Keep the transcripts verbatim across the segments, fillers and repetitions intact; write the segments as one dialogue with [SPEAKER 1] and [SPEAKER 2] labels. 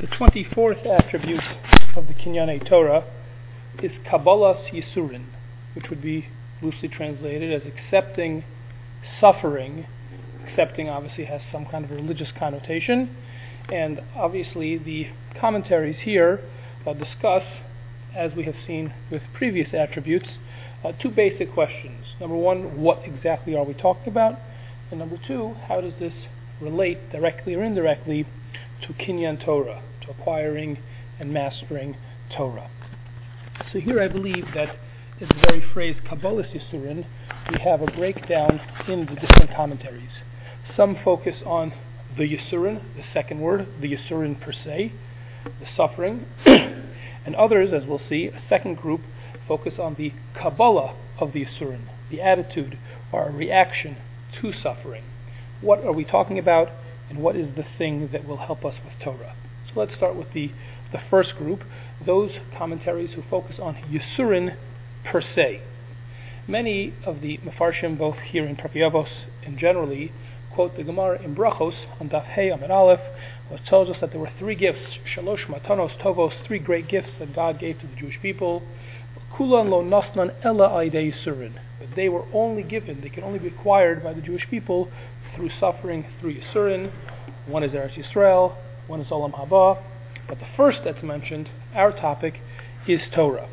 [SPEAKER 1] The twenty-fourth attribute of the Kinyanei Torah is Kabbalas Yisurin, which would be loosely translated as accepting suffering. Accepting obviously has some kind of religious connotation, and obviously the commentaries here uh, discuss, as we have seen with previous attributes, uh, two basic questions. Number one, what exactly are we talking about? And number two, how does this relate directly or indirectly to Kinyan Torah, to acquiring and mastering Torah? So here I believe that in the very phrase Kabbalas Yisurin, we have a breakdown in the different commentaries. Some focus on the Yisurin, the second word, the Yisurin per se, the suffering, and others, as we'll see, a second group, focus on the Kabbalah of the Yisurin, the attitude or reaction to suffering. What are we talking about, and what is the thing that will help us with Torah? So let's start with the, the first group, those commentaries who focus on Yisurin per se. Many of the Mefarshim, both here in Pirkei Avos and generally, quote the Gemara in Brachos on Daf Hey Amud Aleph, which tells us that there were three gifts, Shalosh Matanos Tovos, three great gifts that God gave to the Jewish people. Kulan lo nasnan ela aidei Yisurin, but they were only given, they can only be acquired by the Jewish people through suffering, through Yisurin. One is Eretz Yisrael, one is Olam Haba, but the first that's mentioned, our topic, is Torah.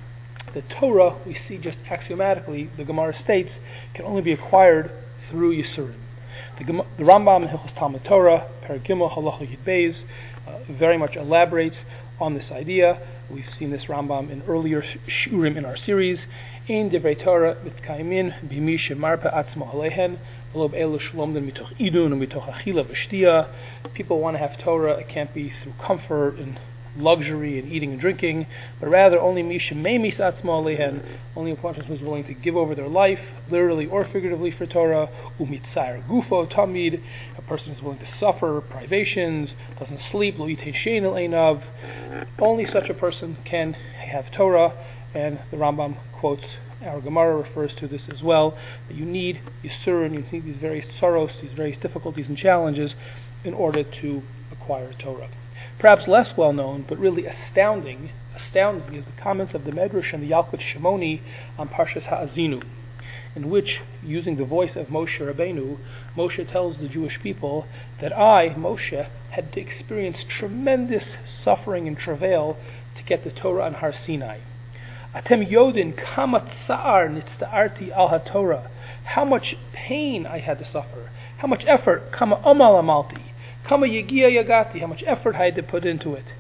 [SPEAKER 1] The Torah, we see just axiomatically, the Gemara states, can only be acquired through Yisurin. The, the Rambam in Hilchos Talmud Torah, Perek Gimel, Halacha Yud Beis, uh, very much elaborates on this idea. We've seen this Rambam in earlier shurim in our series. Ein divrei Torah mitkaimin b'mi shemarpa atzmo alehen v'lo b'elu shlomden mitoch idun u'mitoch achila v'shtia. People want to have Torah. It can't be through comfort and luxury and eating and drinking, but rather only mi shemeimis atzmo alehen, only a person who's willing to give over their life, literally or figuratively, for Torah. Umitzar gufo tamid, a person who's willing to suffer privations, doesn't sleep, lo yitei shein el einav. Only such a person can have Torah, and the Rambam quotes, our Gemara refers to this as well, that you need Yisurin, you need these various sorrows, these various difficulties and challenges in order to acquire Torah. Perhaps less well known, but really astounding, astounding is the comments of the Medrash and the Yalkut Shimoni on Parshas Ha'azinu, in which, using the voice of Moshe Rabbeinu, Moshe tells the Jewish people that I, Moshe, had to experience tremendous suffering and travail to get the Torah on Har Sinai. Atem Yodin kama tsa'ar nitzta'arti al ha-Torah. How much pain I had to suffer. How much effort. Kama omal amalti. Kama yegia yagati. How much effort I had to put into it.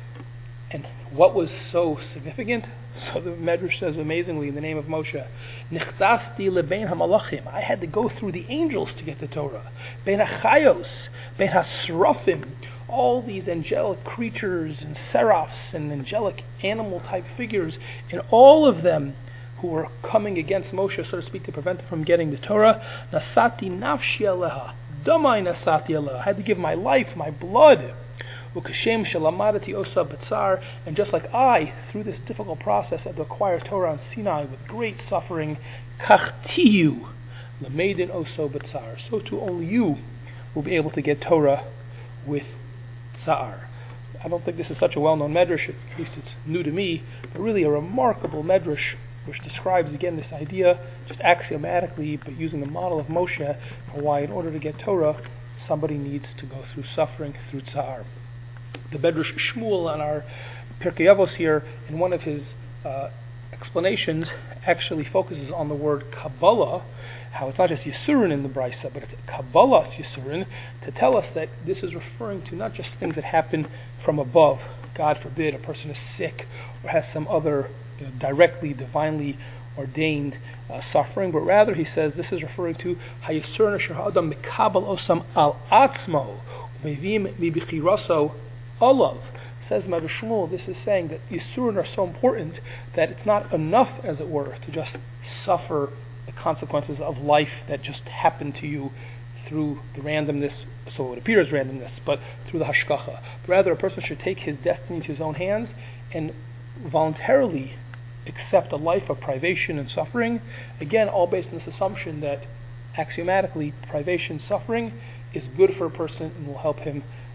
[SPEAKER 1] And what was so significant? So the Medrash says amazingly in the name of Moshe, Nichzasti lebein hamalachim. I had to go through the angels to get the Torah. Bein hachayos, bein hasrafim. All these angelic creatures and seraphs and angelic animal-type figures, and all of them who were coming against Moshe, so to speak, to prevent him from getting the Torah. Nasati nafshi aleha, damai nasati aleha. I had to give my life, my blood. Ukashem shalamadati osa batzar, and just like I, through this difficult process, had to acquire Torah on Sinai with great suffering, kachtiyu lameidin oso batzar. So too only you will be able to get Torah with Tsar. I don't think this is such a well-known medrash, at least it's new to me, but really a remarkable medrash which describes again this idea, just axiomatically, but using the model of Moshe, for why in order to get Torah, somebody needs to go through suffering, through Tsar. The Medrash Shmuel on our Pirkei Avos here, in one of his uh, explanations, actually focuses on the word Kabbalah, how it's not just Yisurin in the Brisa, but it's Kabbalas Yisurin, to tell us that this is referring to not just things that happen from above. God forbid a person is sick or has some other you know, directly, divinely ordained uh, suffering, but rather he says this is referring to Hayisurin asher ha'adam mikabel osam al atzmo mevim mibichiraso olav. Says Medrash Shmuel, this is saying that Yisurin are so important that it's not enough, as it were, to just suffer the consequences of life that just happen to you through the randomness, so it appears randomness, but through the hashkacha. Rather, a person should take his destiny into his own hands and voluntarily accept a life of privation and suffering. Again, all based on this assumption that axiomatically privation, suffering is good for a person and will help him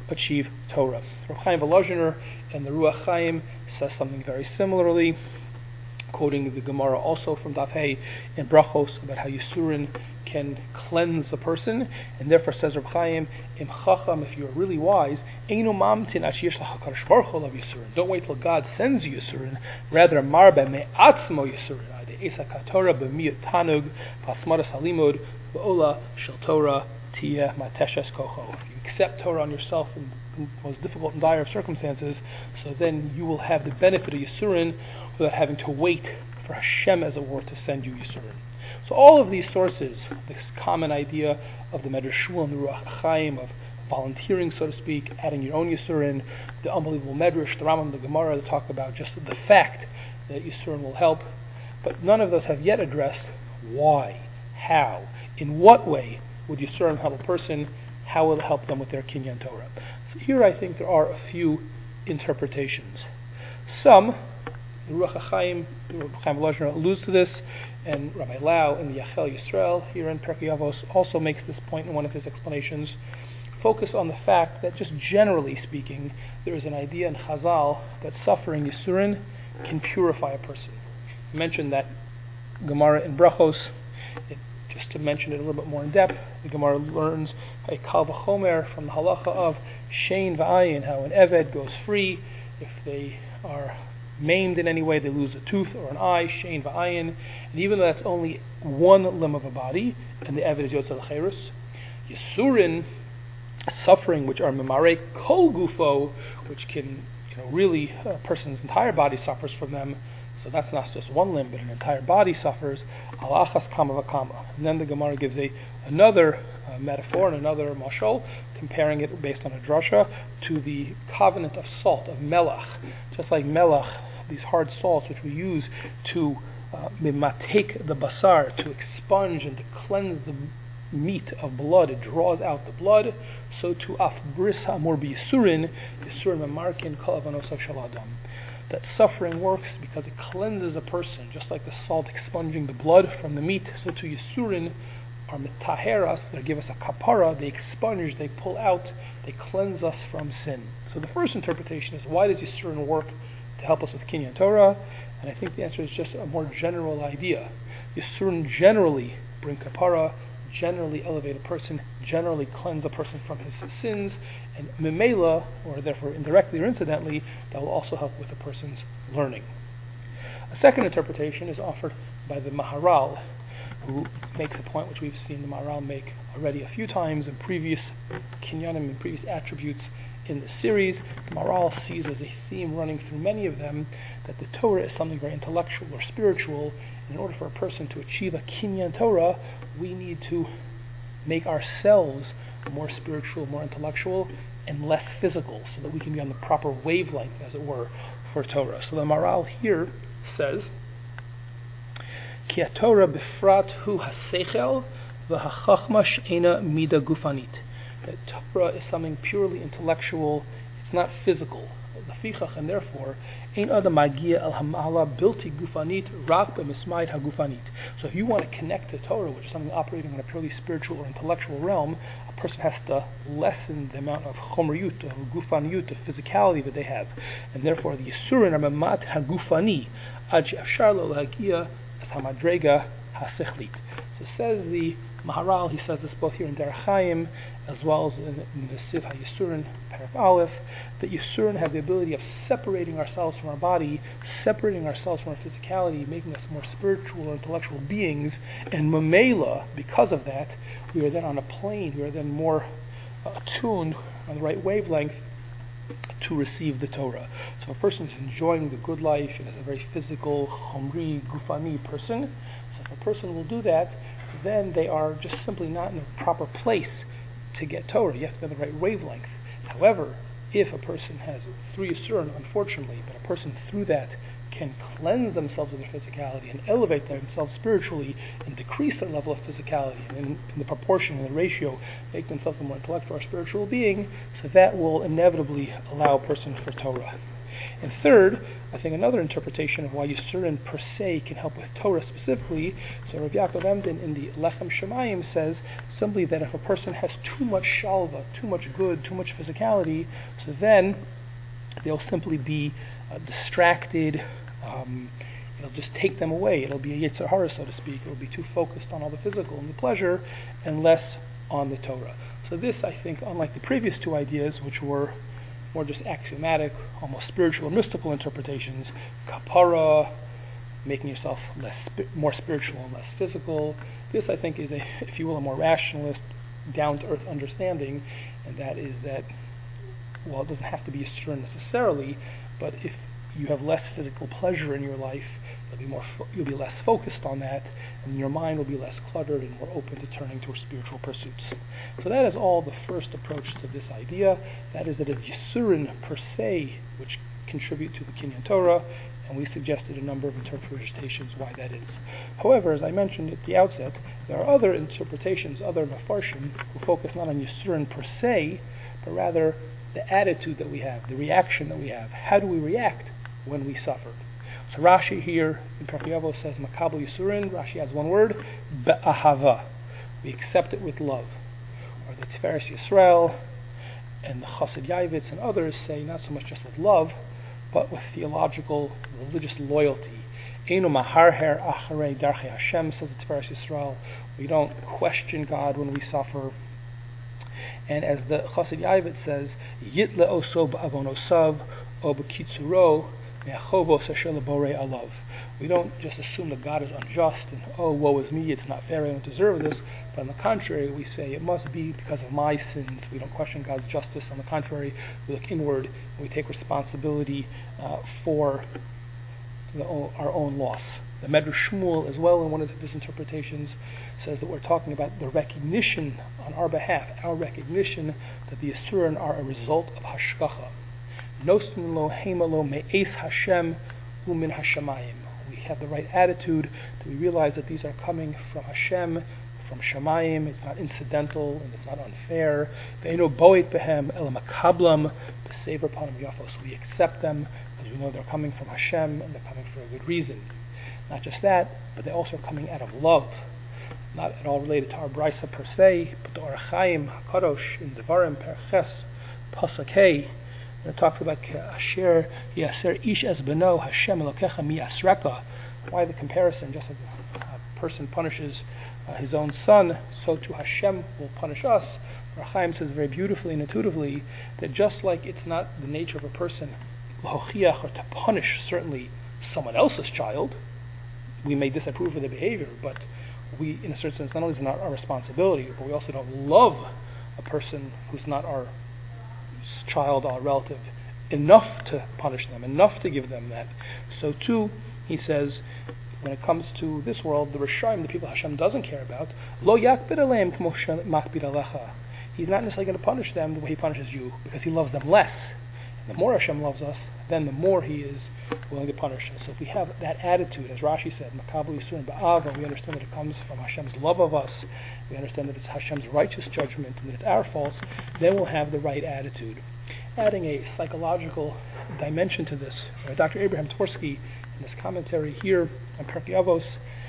[SPEAKER 1] achieve Torah. Rav Chaim Volozhiner and the Ruach Chaim says something very similarly, quoting the Gemara also from Daf Hey in Brachos about how Yisurin can cleanse a person, and therefore says Rav Chaim, Im Chacham, if you are really wise, Eino mamtin ashiyesh l'hakadosh baruch hu Yisurin. Don't wait till God sends you Yisurin. Rather, marbe me'atzmo Yisurin. Ade Esak HaTorah b'miyut tanug v'asmaras halimud v'ola shel Torah tiyeh mateshes kocho. If you accept Torah on yourself in the most difficult and dire of circumstances, so then you will have the benefit of Yisurin without having to wait for Hashem, as it were, to send you Yisurin. So all of these sources, this common idea of the Medrash Shmuel and the Ruach Chaim, of volunteering, so to speak, adding your own Yisurin, the unbelievable Medrash, the Rambam, the Gemara, that talk about just the fact that Yisurin will help, but none of those have yet addressed why, how, in what way would Yisurin help a person, how will it help them with their Kinyan Torah. So here I think there are a few interpretations. Some, the Ruach Chaim, the Ruach Chaim Volozhiner alludes to this, and Rabbi Lau in the Yachel Yisrael here in Pirkei Avos also makes this point in one of his explanations, focus on the fact that just generally speaking, there is an idea in Chazal that suffering Yisurin can purify a person. I mentioned that Gemara in Brachos. It, just to mention it a little bit more in depth, the Gemara learns a Kal V'chomer from the halacha of Shein V'ayin, how an Eved goes free if they are maimed in any way, they lose a tooth or an eye, Shein V'ayin, and even though that's only one limb of a body, and the Eved is Yotze L'Cherus, Yisurin, suffering which are Memare Kol Gufo, which can, you know, really, a person's entire body suffers from them, so that's not just one limb, but an entire body suffers, Alachas Kama V'Kama. And then the Gemara gives a another uh, metaphor and another mashal, comparing it based on a drasha to the covenant of salt, of melach. Just like melach, these hard salts which we use to uh, take the basar, to expunge and to cleanse the meat of blood, it draws out the blood, so to afbris hamor b'yisurin, yisurin memarkin kol avanosov shel adam. That suffering works because it cleanses a person, just like the salt expunging the blood from the meat, so to Yisurin are metaheras, they give us a kapara, they expunge, they pull out, they cleanse us from sin. So the first interpretation is, why does Yisurin work to help us with Kinyan Torah? And I think the answer is just a more general idea. Yisurin generally bring kapara, generally elevate a person, generally cleanse a person from his sins, and memela, or therefore indirectly or incidentally, that will also help with a person's learning. A second interpretation is offered by the Maharal, who makes a point which we've seen the Maharal make already a few times in previous kinyanim and previous attributes in the series. The Maharal sees as a theme running through many of them that the Torah is something very intellectual or spiritual. In order for a person to achieve a Kinyan Torah, we need to make ourselves more spiritual, more intellectual, and less physical, so that we can be on the proper wavelength, as it were, for Torah. So the Maharal here says, Ki Torah b'frat hu hasechel v'hachachma she'ena mida gufanit. That Torah is something purely intellectual, it's not physical. Lefichach, and therefore, ein adam magia al hamala bilti gufanit rak b'mismayit hagufanit. So if you want to connect to Torah, which is something operating on a purely spiritual or intellectual realm, a person has to lessen the amount of chomeriyut, of gufaniyut, of physicality that they have. And therefore, the Yisurin are mamat hagufani ad she'afshar lo lahagia as hamadrega hasechlit. So says the Maharal, he says this both here in Derech Chaim, as well as in, in the Siv HaYisurin, Perek Aleph, that Yisurin have the ability of separating ourselves from our body, separating ourselves from our physicality, making us more spiritual or intellectual beings, and Mamela, because of that, we are then on a plane, we are then more uh, attuned on the right wavelength to receive the Torah. So if a person is enjoying the good life and is a very physical, chomri, gufani person, so if a person will do that, then they are just simply not in the proper place to get Torah. You have to be on the right wavelength. However, if a person has through Yisurin, unfortunately, but a person through that can cleanse themselves of their physicality and elevate themselves spiritually and decrease their level of physicality, and in, in the proportion and the ratio make themselves a more intellectual or spiritual being, so that will inevitably allow a person for Torah. And third, I think another interpretation of why Yisurin per se can help with Torah specifically, so Rav Yaakov Emden in the Lechem Shemayim says simply that if a person has too much shalva, too much good, too much physicality, so then they'll simply be uh, distracted, um, it'll just take them away, it'll be a Yetzer Hara, so to speak, it'll be too focused on all the physical and the pleasure, and less on the Torah. So this, I think, unlike the previous two ideas, which were more just axiomatic, almost spiritual or mystical interpretations, kapara, making yourself less, more spiritual and less physical. This, I think, is a, if you will, a more rationalist, down-to-earth understanding, and that is that, well, it doesn't have to be a stern necessarily, but if you have less physical pleasure in your life, you'll be more, fo- you'll be less focused on that, and your mind will be less cluttered and more open to turning towards spiritual pursuits. So that is all the first approach to this idea. That is that it's Yisurin per se which contribute to the Kinyan Torah, and we suggested a number of interpretations why that is. However, as I mentioned at the outset, there are other interpretations, other Mefarshim, who focus not on Yisurin per se, but rather the attitude that we have, the reaction that we have. How do we react when we suffer? So Rashi here in Pirkei Avos says Makabel Yisurin. Rashi adds one word, be'ahava. We accept it with love. Or the Tiferes Yisrael and the Chassid Yavitz and others say not so much just with love, but with theological, religious loyalty. Einu maharher acharei darchei Hashem, says the Tiferes Yisrael. We don't question God when we suffer. And as the Chassid Yavitz says, Yitle oso ba'avonosav o b'kitzuro. We don't just assume that God is unjust and, oh, woe is me, it's not fair, I don't deserve this. But on the contrary, we say it must be because of my sins. We don't question God's justice. On the contrary, we look inward and we take responsibility uh, for the, our own loss. The Medrash Shmuel, as well, in one of his interpretations, says that we're talking about the recognition on our behalf, our recognition that the Yisurin are a result of Hashgacha. Nosin lo hema lo me'es Hashem umin hashamayim. We have the right attitude, that we realize that these are coming from Hashem, from Shamayim. It's not incidental and it's not unfair. Ve'eno boit behem el makablam b'sever panim yafos. We accept them because we know they're coming from Hashem and they're coming for a good reason. Not just that, but they're also coming out of love. Not at all related to our brisa per se, but the Orach Chaim HaKadosh in Devarim Perches Pasuk Hey. It talks about Asher Yaser Ish Es Beno Hashem Elokecha Mi Asreka. Why the comparison? Just as a person punishes uh, his own son, so too Hashem will punish us. Chaim says very beautifully and intuitively that just like it's not the nature of a person lahochiach or to punish certainly someone else's child, we may disapprove of their behavior, but we, in a certain sense, not only is it not our responsibility, but we also don't love a person who's not our child, our relative, enough to punish them, enough to give them that. So too, he says, when it comes to this world, the Rishayim, the people Hashem doesn't care about, lo yakbid aleim k'mo makbid alecha. He's not necessarily going to punish them the way he punishes you, because he loves them less. And the more Hashem loves us, then the more he is willing to punish us. So if we have that attitude, as Rashi said, Makabel Yisurin ba'ava, we understand that it comes from Hashem's love of us, we understand that it's Hashem's righteous judgment and that it's our faults, then we'll have the right attitude. Adding a psychological dimension to this, uh, Doctor Abraham Tversky, in his commentary here on Pirkei Avos,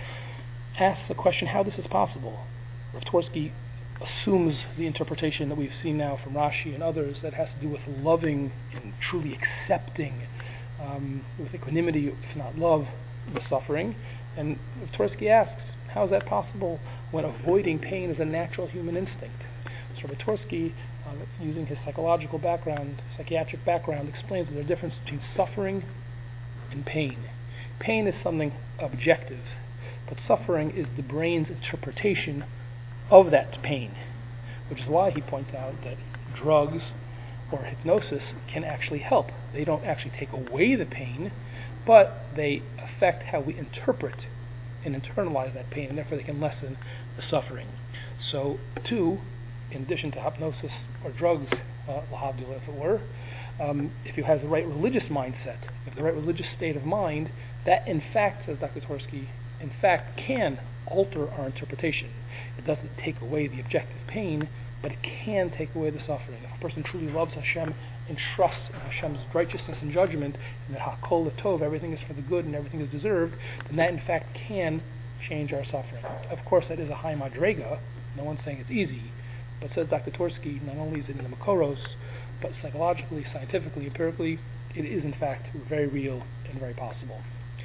[SPEAKER 1] asks the question how this is possible. Rav Tversky assumes the interpretation that we've seen now from Rashi and others that has to do with loving and truly accepting um, with equanimity, if not love, the suffering. And Tversky asks, how is that possible when avoiding pain is a natural human instinct? So Rav Tversky, uh, using his psychological background, psychiatric background, explains that there's a difference between suffering and pain. Pain is something objective, but suffering is the brain's interpretation of that pain, which is why he points out that drugs or hypnosis can actually help. They don't actually take away the pain, but they affect how we interpret and internalize that pain, and therefore they can lessen the suffering. So, too, in addition to hypnosis or drugs, uh, lahavdil, if it were, um, if you have the right religious mindset, if you have the right religious state of mind, that in fact, says Doctor Tversky, in fact can alter our interpretation. It doesn't take away the objective pain, but it can take away the suffering. If a person truly loves Hashem and trusts in Hashem's righteousness and judgment, and that Hakol Tov, everything is for the good and everything is deserved, then that in fact can change our suffering. Of course, that is a high madrega. No one's saying it's easy, but says Doctor Tversky, not only is it in the Makoros, but psychologically, scientifically, empirically, it is in fact very real and very possible.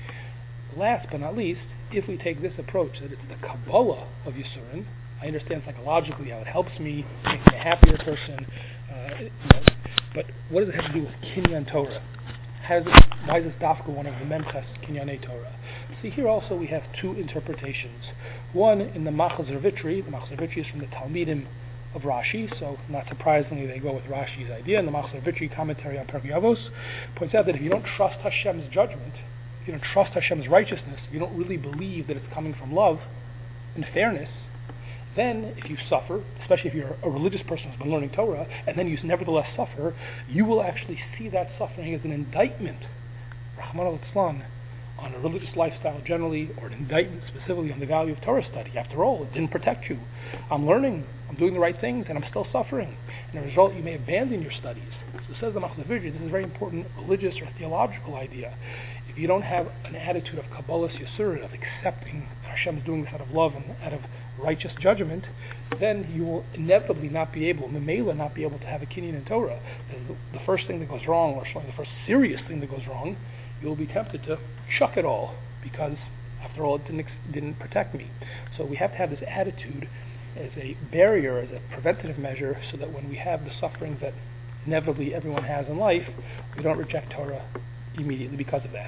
[SPEAKER 1] Last but not least, if we take this approach that it's the Kabbalah of Yisurin, I understand psychologically how it helps me, makes me a happier person, uh, you know, but what does it have to do with Kinyan Torah? How does it, why is this dafka one of the Memchas Kinyanei Torah? See, here also we have two interpretations. One in the Machzor Vitri. The Machzor Vitri is from the Talmidim of Rashi, so not surprisingly they go with Rashi's idea. And the Machzor Vitri commentary on Pirkei Avos points out that if you don't trust Hashem's judgment, if you don't trust Hashem's righteousness, if you don't really believe that it's coming from love and fairness, then if you suffer, especially if you're a religious person who's been learning Torah, and then you nevertheless suffer, you will actually see that suffering as an indictment, Rahman al-Islam, on a religious lifestyle generally, or an indictment specifically on the value of Torah study. After all, it didn't protect you. I'm learning, I'm doing the right things, and I'm still suffering. And as a result, you may abandon your studies. So says the Machzor Vitri, this is a very important religious or theological idea. If you don't have an attitude of Kabbalas Yisurin, of accepting Hashem is doing this out of love and out of righteous judgment, then you will inevitably not be able, Memela, not be able to have a Kinyan in Torah. The, the first thing that goes wrong, or certainly the first serious thing that goes wrong, you will be tempted to chuck it all, because after all, it didn't, didn't protect me. So we have to have this attitude as a barrier, as a preventative measure, so that when we have the suffering that inevitably everyone has in life, we don't reject Torah immediately because of that.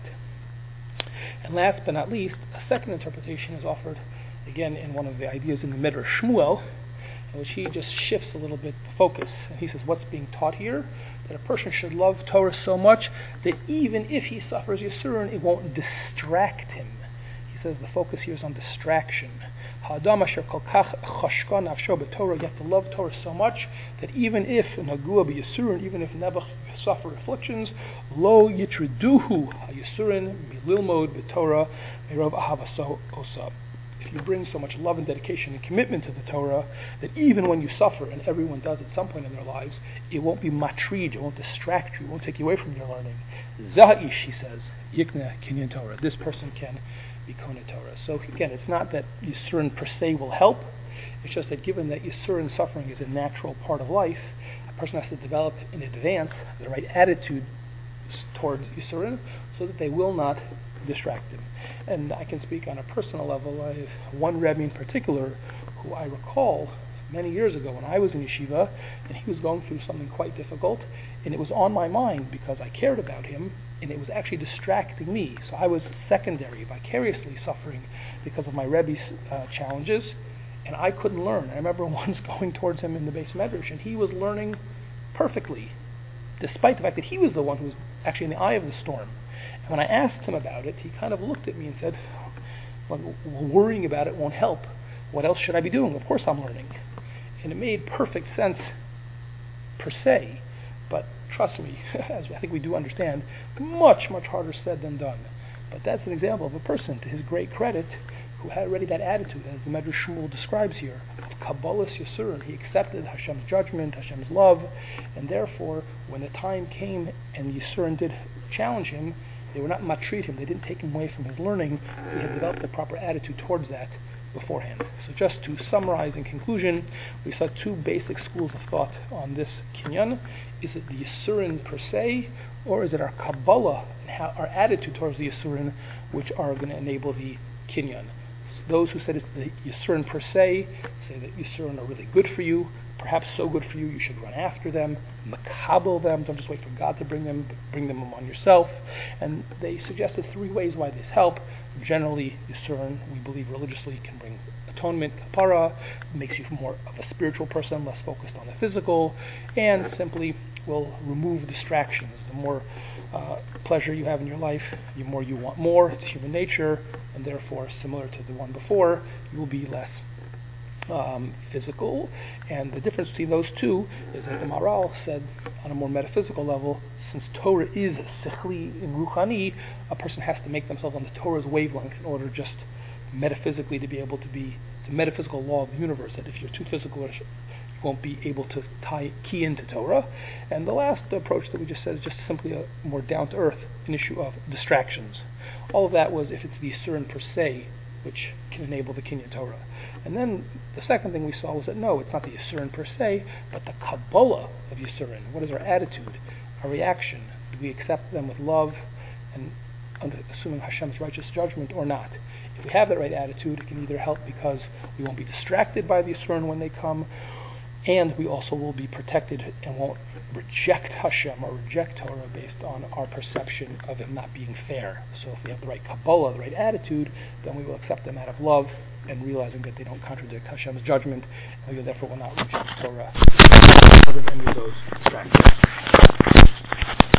[SPEAKER 1] And last but not least, a second interpretation is offered again in one of the ideas in the Midrash Shmuel, in which he just shifts a little bit the focus. And he says what's being taught here, that a person should love Torah so much that even if he suffers Yisurin, it won't distract him. He says the focus here is on distraction. Ha'adam asher kol kach chashka nafsho b'Torah, you have to love Torah so much that even if nagua b'Yisurin, even if Nebuch suffer afflictions, lo yitriduhu ha'Yisurin mililmod b'Torah merov ahavaso osa. If you bring so much love and dedication and commitment to the Torah, that even when you suffer, and everyone does at some point in their lives, it won't be matrid, it won't distract you, it won't take you away from your learning. Za'ish, he says, yikna kinyan Torah. This person can be Kona Torah. So again, it's not that Yisurin per se will help, it's just that given that Yisurin suffering is a natural part of life, a person has to develop in advance the right attitude towards Yisurin so that they will not distract him. And I can speak on a personal level. I have one Rebbe in particular who I recall many years ago when I was in yeshiva, and he was going through something quite difficult, and it was on my mind because I cared about him, and it was actually distracting me. So I was secondary, vicariously suffering because of my Rebbe's uh, challenges, and I couldn't learn. I remember once going towards him in the Beis Medrash, and he was learning perfectly, despite the fact that he was the one who was actually in the eye of the storm. And when I asked him about it, he kind of looked at me and said, well, worrying about it won't help. What else should I be doing? Of course I'm learning. And it made perfect sense per se, but trust me, as I think we do understand, much, much harder said than done. But that's an example of a person, to his great credit, who had already that attitude, as the Medrash Shmuel describes here, of Kabbalas Yisurin. He accepted Hashem's judgment, Hashem's love, and therefore, when the time came and Yisurin did challenge him, they were not matreat him, they didn't take him away from his learning, he had developed the proper attitude towards that beforehand. So just to summarize in conclusion, we saw two basic schools of thought on this Kinyan. Is it the Yisurin per se, or is it our Kabbalah and how our attitude towards the Yisurin which are going to enable the Kinyan? So those who said it's the Yisurin per se say that Yisurin are really good for you, perhaps so good for you, you should run after them, makabel them, don't just wait for God to bring them, but bring them on yourself. And they suggested three ways why this help. Generally, Yisurin, we believe religiously, can bring atonement, kapara, makes you more of a spiritual person, less focused on the physical, and simply will remove distractions. The more uh, pleasure you have in your life, the more you want more. It's human nature, and therefore, similar to the one before, you will be less Um, physical. And the difference between those two is that the Maharal said on a more metaphysical level, since Torah is sichli in ruchani, a person has to make themselves on the Torah's wavelength in order just metaphysically to be able to be, it's a metaphysical law of the universe that if you're too physical, won't be able to tie key into Torah. And the last approach that we just said is just simply a more down-to-earth, an issue of distractions. All of that was if it's the Yisurin per se, which can enable the Kinyan Torah. And then the second thing we saw was that no, it's not the Yisurin per se, but the Kabbalah of Yisurin. What is our attitude, our reaction? Do we accept them with love and under, assuming Hashem's righteous judgment or not? If we have that right attitude, it can either help because we won't be distracted by the Yisurin when they come, and we also will be protected and won't reject Hashem or reject Torah based on our perception of it not being fair. So if we have the right Kabbalah, the right attitude, then we will accept them out of love and realizing that they don't contradict Hashem's judgment, and we therefore will not reject Torah because of any of those distractions.